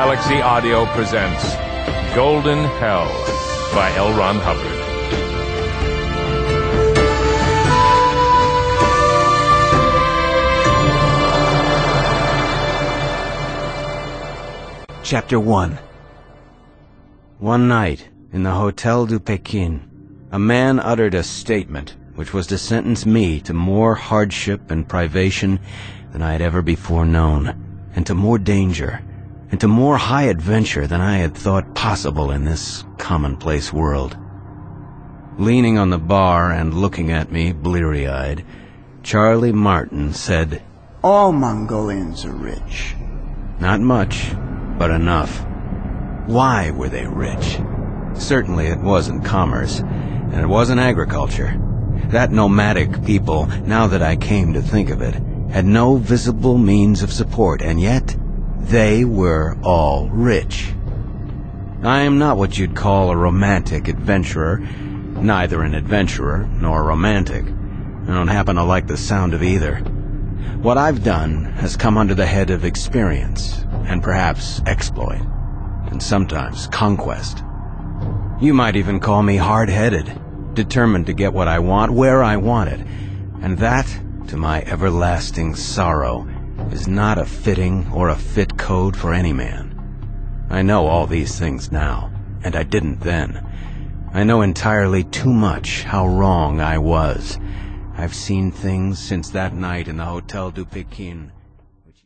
Galaxy Audio presents Golden Hell by L. Ron Hubbard. Chapter 1. One night, in the Hotel du Pekin, a man uttered a statement which was to sentence me to more hardship and privation than I had ever before known, and to more danger, and to more high adventure than I had thought possible in this commonplace world. Leaning on the bar and looking at me bleary-eyed, Charlie Martin said, "All Mongolians are rich." Not much, but enough. Why were they rich? Certainly it wasn't commerce, and it wasn't agriculture. That nomadic people, now that I came to think of it, had no visible means of support, and yet they were all rich. I am not what you'd call a romantic adventurer, neither an adventurer nor a romantic. I don't happen to like the sound of either. What I've done has come under the head of experience, and perhaps exploit, and sometimes conquest. You might even call me hard-headed, determined to get what I want where I want it, and that, to my everlasting sorrow, is not a fitting or a fit code for any man. I know all these things now, and I didn't then. I know entirely too much how wrong I was. I've seen things since that night in the Hotel du Pekin